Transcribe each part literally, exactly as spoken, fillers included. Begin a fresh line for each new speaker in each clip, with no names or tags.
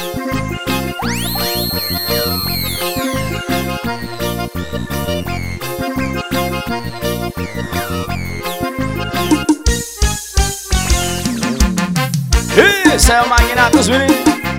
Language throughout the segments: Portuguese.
Isso é o Magnata dos Meninos.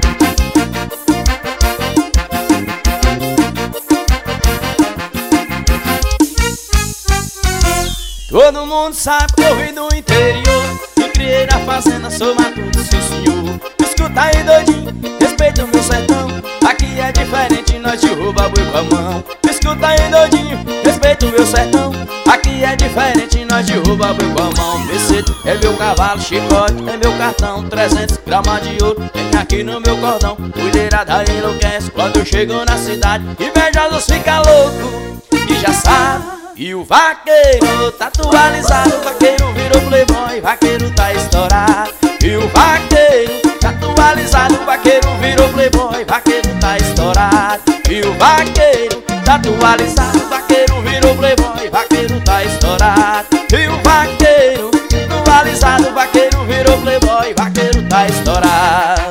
Todo mundo sabe que eu vim do interior, me criei na fazenda, sou matuto, sim senhor. Escuta aí doidinho, respeita o meu sertão, aqui é diferente, nós te rouba boi com a mão. Escuta aí doidinho, respeita o meu sertão, aqui é diferente, nós te rouba boi com a mão. Mercedes é meu cavalo, chicote é meu cartão, trezentos gramas de ouro tem aqui no meu cordão. Mulherada enlouquece quando eu chego na cidade, invejosos fica louco e já sabe. E o vaqueiro tá atualizado, o vaqueiro virou playboy, vaqueiro tá estourado. E o vaqueiro tá atualizado, o vaqueiro virou playboy, vaqueiro tá estourado. E o vaqueiro tá atualizado, o vaqueiro virou playboy, vaqueiro tá estourado. E o vaqueiro atualizado, o vaqueiro virou playboy, vaqueiro tá estourado.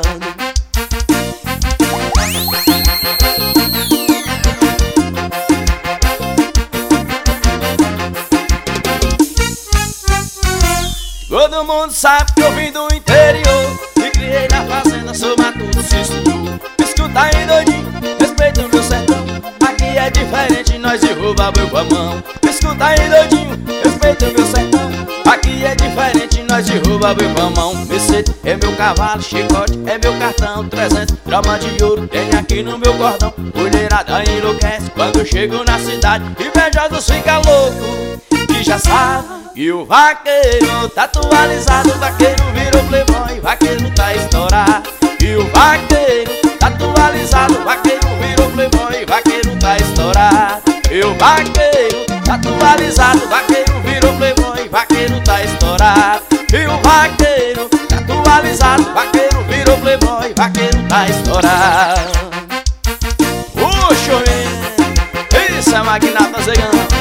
Todo mundo sabe que eu vim do interior, me criei na fazenda, sou matuto, sim senhor. Escuta aí doidinho, respeita o meu sertão, aqui é diferente, nós de rouba boi com a mão. Escuta aí doidinho, respeita o meu sertão, aqui é diferente, nós de rouba boi com a mão. Mercedes é meu cavalo, chicote é meu cartão, trezentos gramas de ouro tem aqui no meu cordão. Mulherada enlouquece quando eu chego na cidade, invejosos fica louco que já sabe. E o vaqueiro tá atualizado, o vaqueiro virou playboy, vaqueiro tá estourado. E o vaqueiro tá atualizado, o vaqueiro virou playboy, vaqueiro tá estourado. E o vaqueiro tá atualizado, o vaqueiro virou playboy, vaqueiro tá estourado. E o vaqueiro tá atualizado, o vaqueiro virou playboy, vaqueiro tá estourado. Puxa, isso é Magnata Zegão.